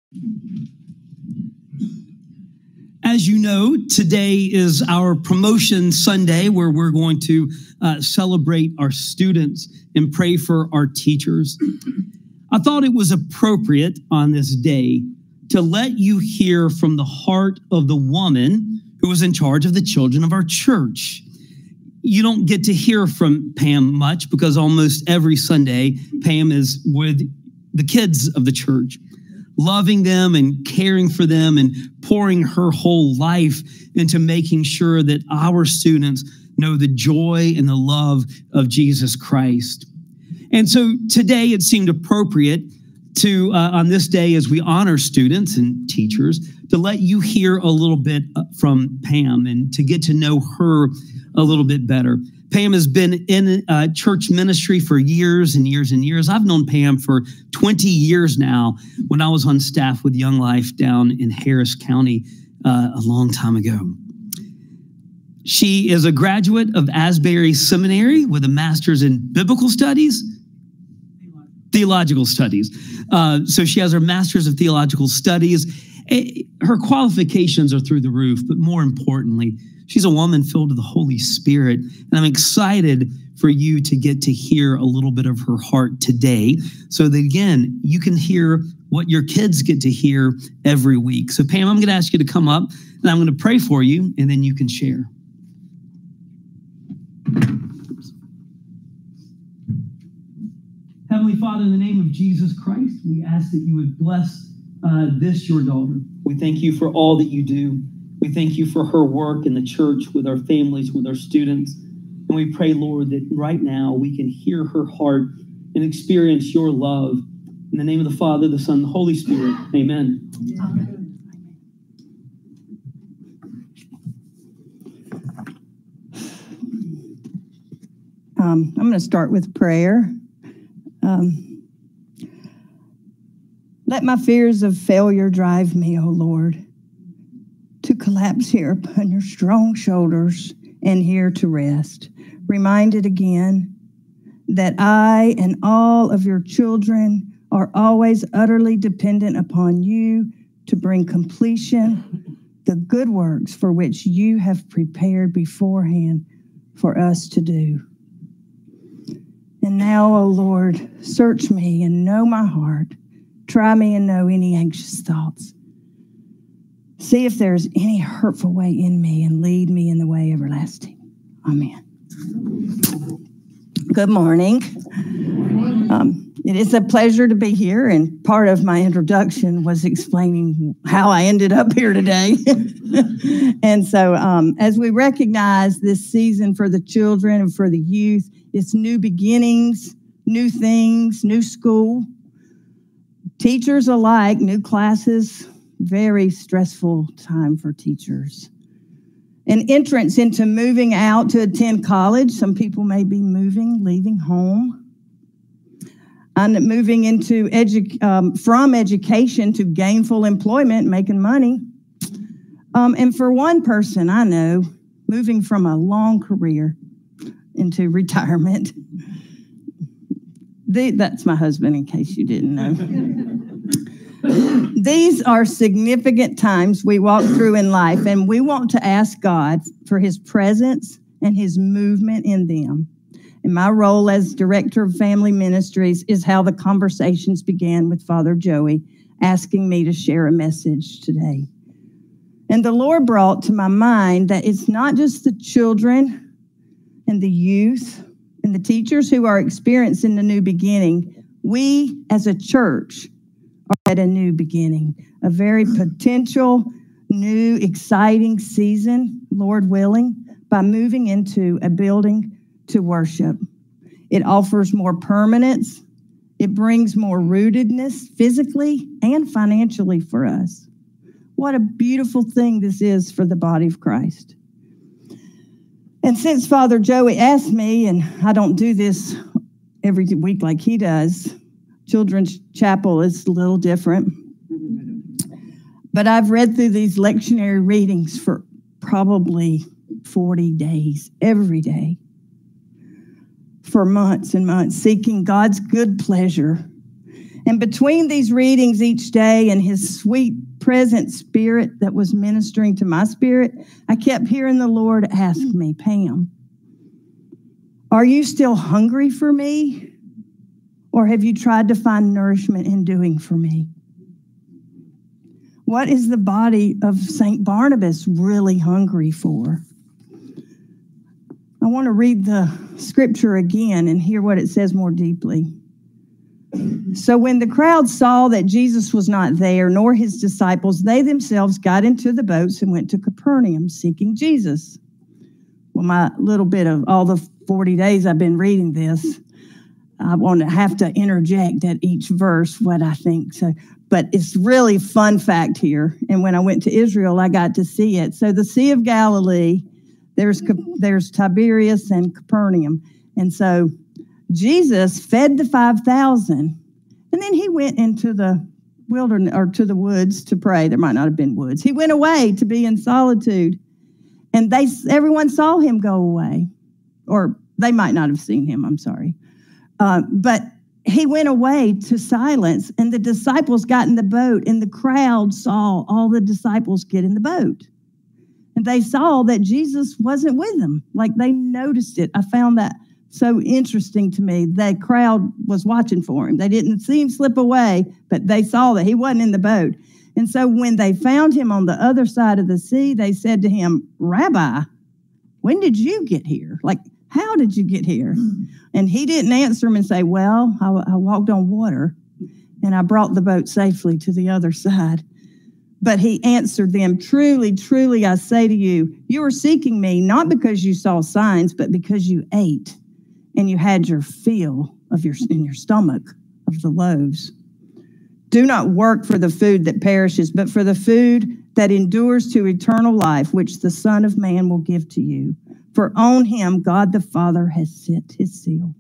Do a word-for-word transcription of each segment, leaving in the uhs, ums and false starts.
As you know, today is our promotion Sunday where we're going to uh, celebrate our students and pray for our teachers. I thought it was appropriate on this day to let you hear from the heart of the woman who was in charge of the children of our church. You don't get to hear from Pam much because almost every Sunday, Pam is with the kids of the church, loving them and caring for them and pouring her whole life into making sure that our students know the joy and the love of Jesus Christ. And so today it seemed appropriate to, uh, on this day as we honor students and teachers, to let you hear a little bit from Pam and to get to know her a little bit better. Pam has been in uh, church ministry for years and years and years. I've known Pam for twenty years now when I was on staff with Young Life down in Harris County uh, a long time ago. She is a graduate of Asbury Seminary with a master's in biblical studies, theological studies. Uh, so she has her master's of theological studies. Her qualifications are through the roof, but more importantly, she's a woman filled with the Holy Spirit. And I'm excited for you to get to hear a little bit of her heart today so that, again, you can hear what your kids get to hear every week. So, Pam, I'm going to ask you to come up, and I'm going to pray for you, and then you can share. Heavenly Father, in the name of Jesus Christ, we ask that you would bless uh, this, your daughter. We thank you for all that you do. We thank you for her work in the church with our families, with our students. And we pray, Lord, that right now we can hear her heart and experience your love. In the name of the Father, the Son, and the Holy Spirit. Amen. Amen. Um, I'm going to start with prayer. Um, let my fears of failure drive me, O Lord, to collapse here upon your strong shoulders and here to rest. Reminded again that I and all of your children are always utterly dependent upon you to bring completion the good works for which you have prepared beforehand for us to do. And now, O Lord, search me and know my heart. Try me and know any anxious thoughts. See if there's any hurtful way in me and lead me in the way everlasting. Amen. Good morning. Um, it is a pleasure to be here, and part of my introduction was explaining how I ended up here today. And so um, as we recognize this season for the children and for the youth, it's new beginnings, new things, new school. Teachers alike, new classes, very stressful time for teachers. An entrance into moving out to attend college. Some people may be moving, leaving home. And moving into edu- um, from education to gainful employment, making money. Um, and for one person I know, moving from a long career into retirement. The, that's my husband, in case you didn't know. These are significant times we walk through in life, and we want to ask God for his presence and his movement in them. And my role as director of family ministries is how the conversations began with Father Joey, asking me to share a message today. And the Lord brought to my mind that it's not just the children and the youth and the teachers who are experiencing the new beginning. We as a church are at a new beginning, a very potential, new, exciting season, Lord willing, by moving into a building to worship. It offers more permanence. It brings more rootedness physically and financially for us. What a beautiful thing this is for the body of Christ. And since Father Joey asked me, and I don't do this every week like he does, Children's Chapel is a little different. But I've read through these lectionary readings for probably forty days, every day, for months and months, seeking God's good pleasure And between these readings each day and his sweet present spirit that was ministering to my spirit, I kept hearing the Lord ask me, Pam, are you still hungry for me? Or have you tried to find nourishment in doing for me? What is the body of Saint Barnabas really hungry for? I want to read the scripture again and hear what it says more deeply. So when the crowd saw that Jesus was not there, nor his disciples, they themselves got into the boats and went to Capernaum seeking Jesus. Well, my little bit of all the forty days I've been reading this, I want to have to interject at each verse what I think. So, but it's really fun fact here. And when I went to Israel, I got to see it. So the Sea of Galilee, there's there's Tiberias and Capernaum, and so Jesus fed the five thousand, and then he went into the wilderness or to the woods to pray. There might not have been woods. He went away to be in solitude, and they everyone saw him go away, or they might not have seen him. I'm sorry, uh, but he went away to silence, and the disciples got in the boat, and the crowd saw all the disciples get in the boat, and they saw that Jesus wasn't with them. Like they noticed it. I found that so interesting to me. The crowd was watching for him. They didn't see him slip away, but they saw that he wasn't in the boat. And so when they found him on the other side of the sea, they said to him, Rabbi, when did you get here? Like, how did you get here? And he didn't answer them and say, well, I, I walked on water and I brought the boat safely to the other side. But he answered them, truly, truly, I say to you, you are seeking me not because you saw signs, but because you ate and you had your fill of your in your stomach of the loaves. Do not work for the food that perishes, but for the food that endures to eternal life, which the Son of Man will give to you. For on him God the Father has set his seal.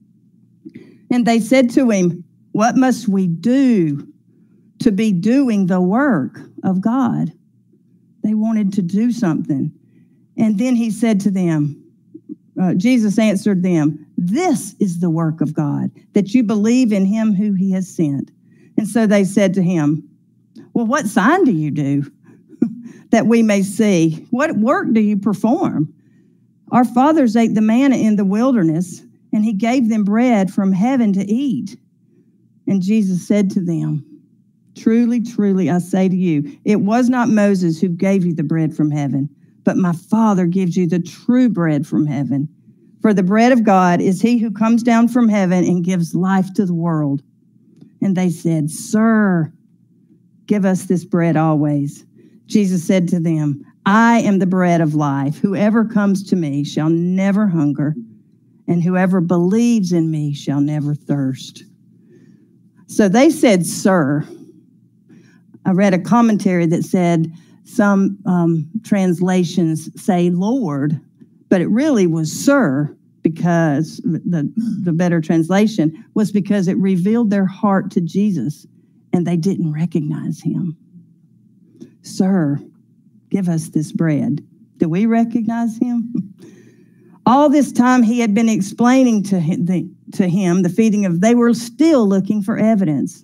And they said to him, what must we do to be doing the work of God? They wanted to do something. And then he said to them, uh, Jesus answered them, this is the work of God, that you believe in him who he has sent. And so they said to him, well, what sign do you do that we may see? What work do you perform? Our fathers ate the manna in the wilderness, and he gave them bread from heaven to eat. And Jesus said to them, truly, truly, I say to you, it was not Moses who gave you the bread from heaven, but my Father gives you the true bread from heaven. For the bread of God is he who comes down from heaven and gives life to the world. And they said, Sir, give us this bread always. Jesus said to them, I am the bread of life. Whoever comes to me shall never hunger, and whoever believes in me shall never thirst. So they said, Sir. I read a commentary that said some um, translations say Lord, but it really was Sir, because the, the better translation was because it revealed their heart to Jesus and they didn't recognize him. Sir, give us this bread. Do we recognize him? All this time he had been explaining to him, the, to him the feeding of, they were still looking for evidence.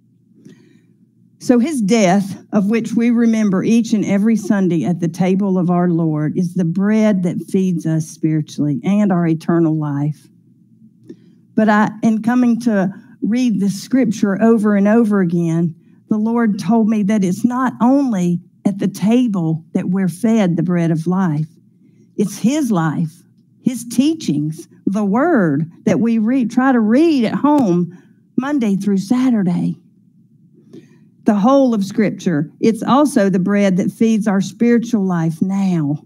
So his death, of which we remember each and every Sunday at the table of our Lord, is the bread that feeds us spiritually and our eternal life. But I, in coming to read the scripture over and over again, the Lord told me that it's not only at the table that we're fed the bread of life. It's his life, his teachings, the word that we read, try to read at home Monday through Saturday. The whole of Scripture. It's also the bread that feeds our spiritual life now.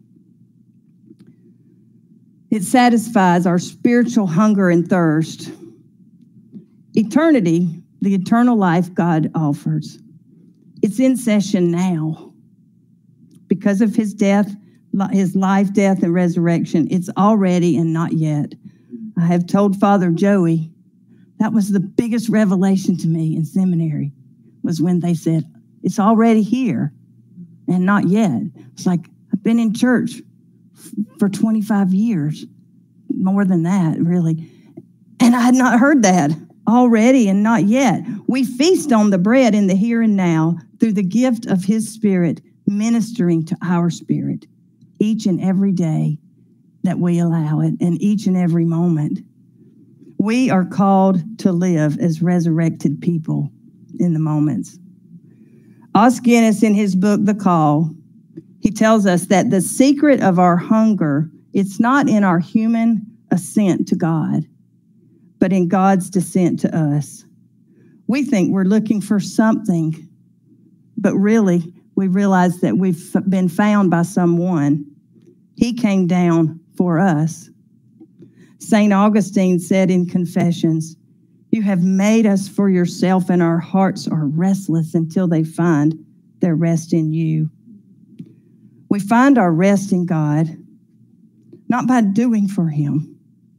It satisfies our spiritual hunger and thirst. Eternity, the eternal life God offers, it's in session now. Because of his death, his life, death, and resurrection, it's already and not yet. I have told Father Joey, that was the biggest revelation to me in seminary, was when they said, it's already here and not yet. It's like, I've been in church f- for twenty-five years, more than that, really. And I had not heard that. already and not yet. We feast on the bread in the here and now through the gift of his Spirit ministering to our spirit each and every day that we allow it, and each and every moment. We are called to live as resurrected people in the moments. Os Guinness, in his book, The Call, he tells us that the secret of our hunger, it's not in our human assent to God, but in God's descent to us. We think we're looking for something, but really, we realize that we've been found by someone. He came down for us. Saint Augustine said in Confessions, "You have made us for yourself, and our hearts are restless until they find their rest in you." We find our rest in God, not by doing for him,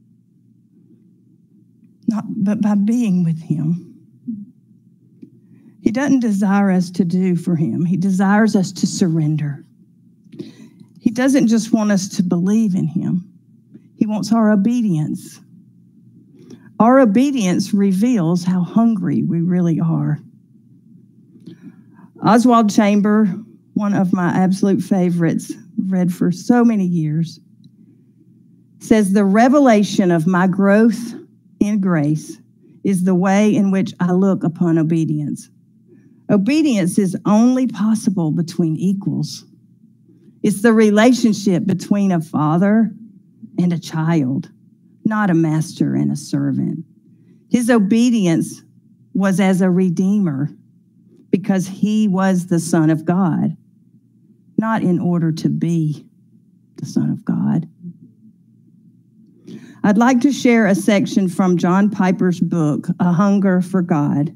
not, but by being with him. He doesn't desire us to do for him. He desires us to surrender. He doesn't just want us to believe in him. He wants our obedience. Our obedience reveals how hungry we really are. Oswald Chamber, one of my absolute favorites, read for so many years, says, "The revelation of my growth in grace is the way in which I look upon obedience. Obedience is only possible between equals. It's the relationship between a father and a child, not a master and a servant. His obedience was as a redeemer because he was the Son of God, not in order to be the Son of God." I'd like to share a section from John Piper's book, A Hunger for God.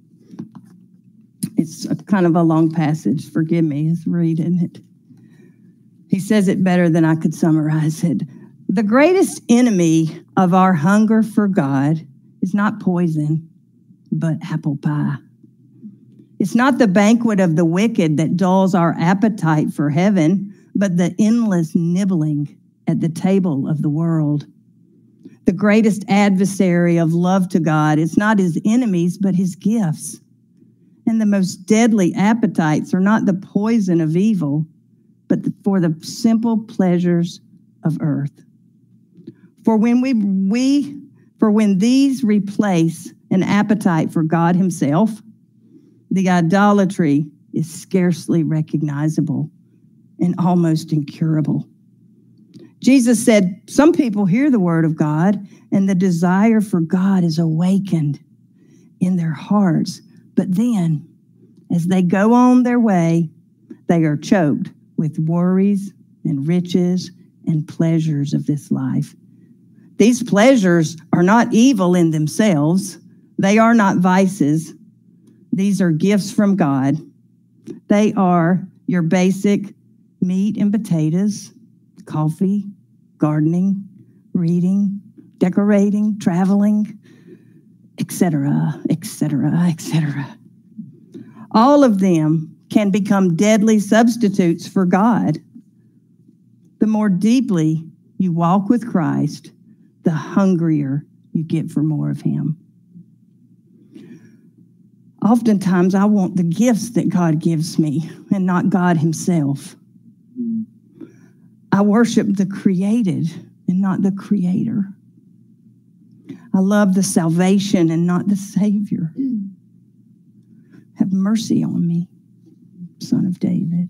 It's a kind of a long passage. Forgive me as reading it. He says it better than I could summarize it. "The greatest enemy of our hunger for God is not poison, but apple pie. It's not the banquet of the wicked that dulls our appetite for heaven, but the endless nibbling at the table of the world. The greatest adversary of love to God is not his enemies, but his gifts. And the most deadly appetites are not the poison of evil, but the, for the simple pleasures of earth. For when we, we, for when these replace an appetite for God himself, the idolatry is scarcely recognizable and almost incurable." Jesus said, some people hear the word of God and the desire for God is awakened in their hearts. But then, as they go on their way, they are choked with worries and riches and pleasures of this life. These pleasures are not evil in themselves. They are not vices. These are gifts from God. They are your basic meat and potatoes, coffee, gardening, reading, decorating, traveling, et cetera, et cetera, et cetera. All of them can become deadly substitutes for God. The more deeply you walk with Christ, the hungrier you get for more of him. Oftentimes, I want the gifts that God gives me and not God himself. I worship the created and not the creator. I love the salvation and not the Savior. Have mercy on me, Son of David.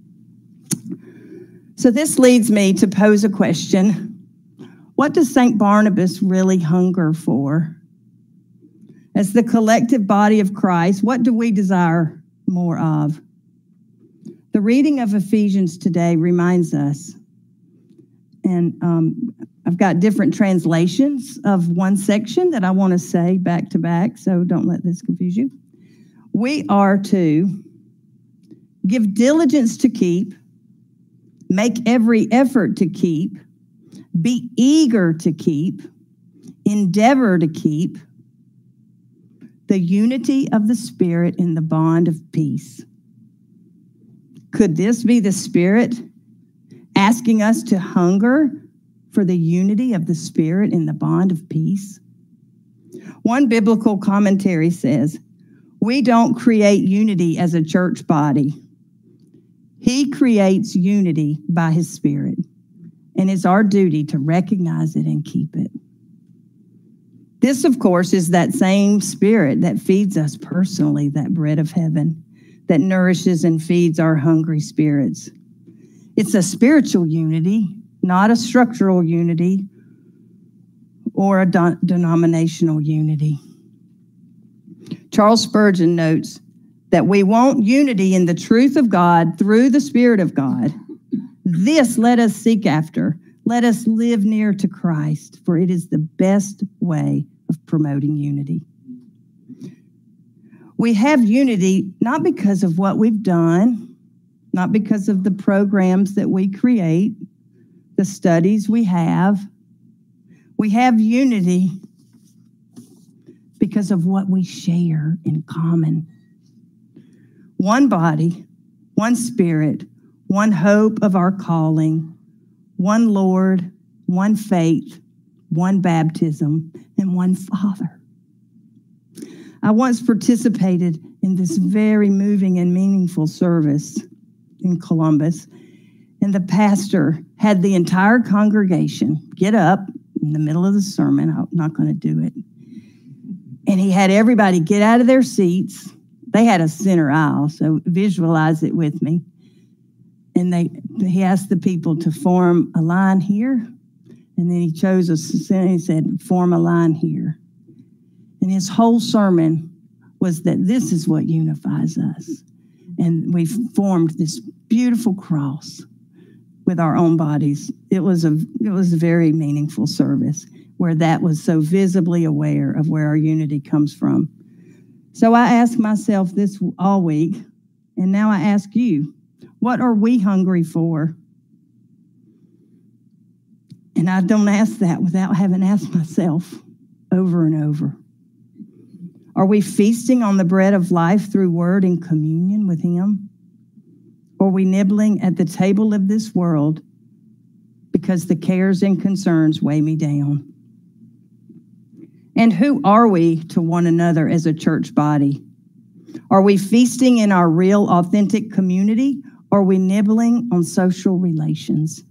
So this leads me to pose a question. What does Saint Barnabas really hunger for? As the collective body of Christ, what do we desire more of? The reading of Ephesians today reminds us, and um, I've got different translations of one section that I want to say back to back, so don't let this confuse you. We are to give diligence to keep, make every effort to keep, be eager to keep, endeavor to keep the unity of the Spirit in the bond of peace. Could this be the Spirit asking us to hunger for the unity of the Spirit in the bond of peace? One biblical commentary says, "We don't create unity as a church body. He creates unity by his Spirit, and it's our duty to recognize it and keep it." This, of course, is that same Spirit that feeds us personally, that bread of heaven that nourishes and feeds our hungry spirits. It's a spiritual unity, not a structural unity or a de- denominational unity. Charles Spurgeon notes that we want unity in the truth of God through the Spirit of God. This let us seek after. Let us live near to Christ, for it is the best way of promoting unity. We have unity not because of what we've done, not because of the programs that we create, the studies we have. We have unity because of what we share in common. One body, one Spirit, one hope of our calling, one Lord, one faith, one baptism, and one Father. I once participated in this very moving and meaningful service in Columbus, and the pastor had the entire congregation get up in the middle of the sermon. I'm not going to do it. And he had everybody get out of their seats. They had a center aisle, so visualize it with me. And they he asked the people to form a line here, and then he chose a center. He said, form a line here. And his whole sermon was that this is what unifies us. And we formed this beautiful cross with our own bodies. It was a it was a very meaningful service where that was so visibly aware of where our unity comes from. So I asked myself this all week, and now I ask you, what are we hungry for? And I don't ask that without having asked myself over and over. Are we feasting on the bread of life through word and communion with him? Or are we nibbling at the table of this world because the cares and concerns weigh me down? And who are we to one another as a church body? Are we feasting in our real, authentic community, or are we nibbling on social relations?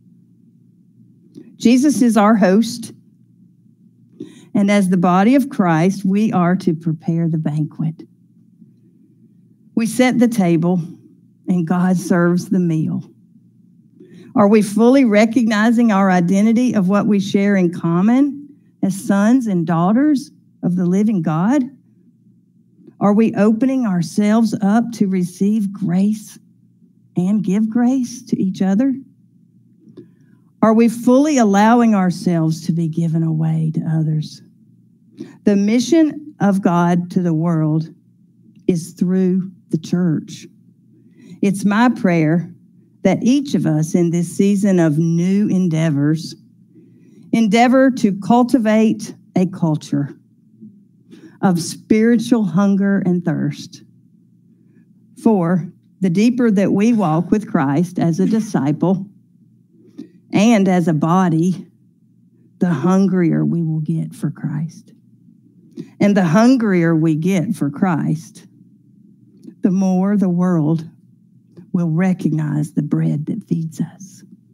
Jesus is our host, and as the body of Christ, we are to prepare the banquet. We set the table, and God serves the meal. Are we fully recognizing our identity of what we share in common as sons and daughters of the living God? Are we opening ourselves up to receive grace and give grace to each other? Are we fully allowing ourselves to be given away to others? The mission of God to the world is through the church. It's my prayer that each of us in this season of new endeavors endeavor to cultivate a culture of spiritual hunger and thirst. For the deeper that we walk with Christ as a disciple and as a body, the hungrier we will get for Christ. And the hungrier we get for Christ, the more the world will recognize the bread that feeds us.